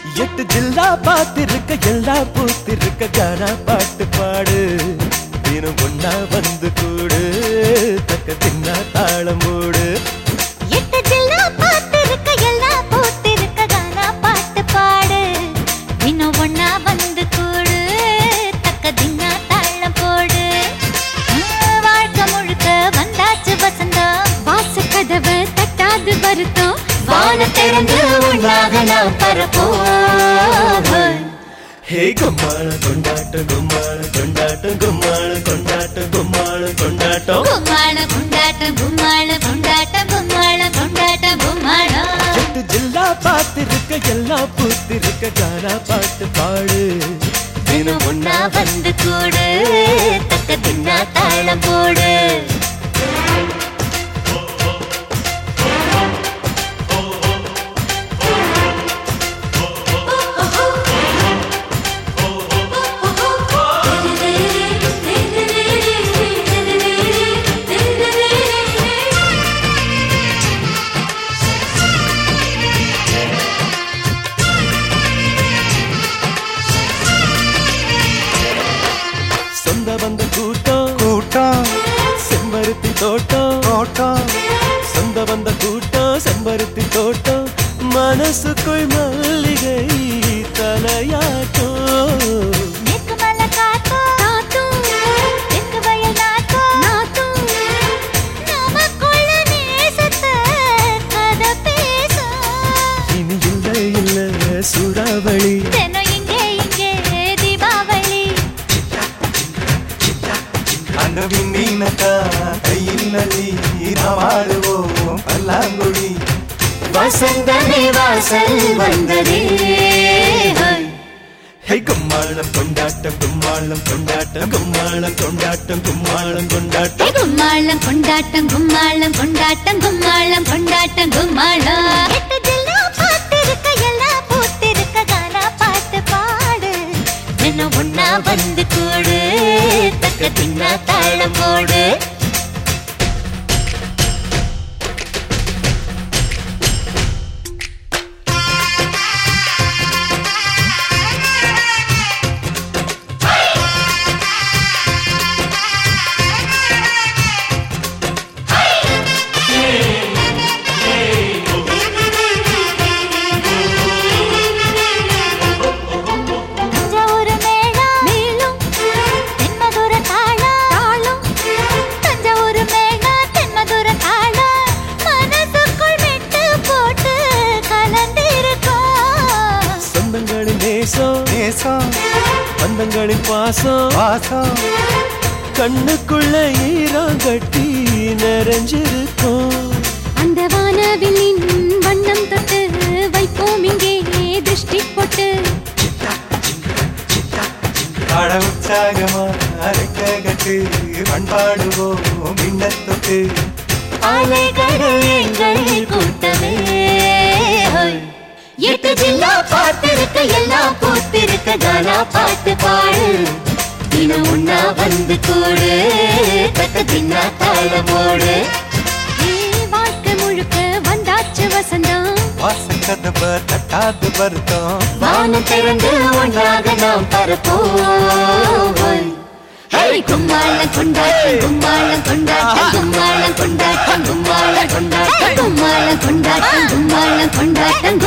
எட்டு ஜில்லா பாத்திருக்க எல்லா பூத்திருக்க கானா பாட்டு பாடு தினம் ஒன்னா வந்து கூடு தக்க தின்னா தாளம் மூடு எட்டு ஜில்லா பாத்திருக்க எல்லா பூத்திருக்க கானா பாட்டு பாடு தினம் ஒன்னா வந்து கூடு தக்க தின்னா தாளம் போடு வாழ்க்கை முழுக்க வந்தாச்சு வசந்தம் வாச கதவு தட்டாது வருத்தம் வான திறந்து உன்னாக நாம் பரப்போம் ஹே கும்மாள கொண்டாட்டம் கும்மாள கொண்டாட்டம் கும்மாள கொண்டாட்டம் கும்மாள கொண்டாட்டம் கும்மாள கொண்டாட்டம் கும்மாள கொண்டாட்டம் கும்மாள கொண்டாட்டம் கும்மாளம் எட்டு ஜில்லா பாத்திருக்க எல்லா பூத்திருக்க கானா பாட்டு பாடு தினம் ஒன்னா வந்து கூடு தக்க தின்னா தாளம் போடு சொந்த வந்த கூட்டம் கூட்டம் செம்பருத்தி தோட்டம் தோட்டம் சொந்த வந்த கூட்டம் செம்பருத்தி தோட்டம் மனசுக்குள் மல்லிகை தலையாட்டம் நேக்கு மலை காட்டும் காட்டும் தெற்கு வயல் நாட்டும் நாட்டும் நமக்குள்ள நேசத்தை கதை பேசும் இனி இல்லை இல்லை சூறாவளி தினம் இங்கே இங்கே தீபாவளி அந்த விண்ணீனக்கா கையில் நதி நாடுவோம் பல்லாங்குழி வசந்தமே வாசல் வந்ததே ஹே கும்மாளம் கொண்டாட்டம் கும்மாளம் கொண்டாட்டம் கும்மாளம் கொண்டாட்டம் கும்மாளம் கொண்டாட்டம் கும்மாளம் கொண்டாட்டம் கும்மாளம் கொண்டாட்டம் கும்மாளம் கொண்டாட்டம் கும்மாளம் எட்டு ஜில்லா பாத்திருக்க எல்லா பூத்திருக்க கானா பாட்டு பாடு தினம் ஒன்னா வந்து கூடு தக்க தின்னா தாளம் போடு தஞ்சாவூர் மேளம் மேலும் தென்மதுர தாளம் தாளம் தஞ்சாவூர் மேளம் தென்மதுர தாளம் மனசுக்குள் மெட்டு போட்டு கலந்திருக்கோம் சொந்தங்களின் நேசம் நேசம் பந்தங்களின் பாசம் வாசம் கண்ணுக்குள்ள ஈரம் கட்டி நிறைஞ்சிருக்கும் அந்த வானவில்லின் வண்ணம் தொட்டு வைப்போம் இங்கே திருஷ்டி போட்டு பாட உற்சாகமா அரைக்க கட்டு பண்பாடுவோம் மின்னத்தொட்டு அலைகள் எங்கள் கூட்டமே எட்டு ஜில்லா பாத்திருக்க எல்லாம் பூத்திருக்க கானா பாட்டு பாடு தினம் ஒன்னா வந்து கூடு தக்க தின்னா தாளமோடு வாழ்க்கை முழுக்க வந்தாச்சு வசந்தம் வாசக்கதவ தட்டாது வருத்தம் வானம் திறந்து ஒன்றாக நாம் பரப்போம் கும்மாளம் கொண்டாட்டம் கும்மாளம் கொண்டாட்டம் கும்மாளம் கொண்டாட்டம் கும்மாளம் கொண்டாட்டம் கும்மாளம் கொண்டாட்டம் கும்மாளம் கொண்டாட்டம்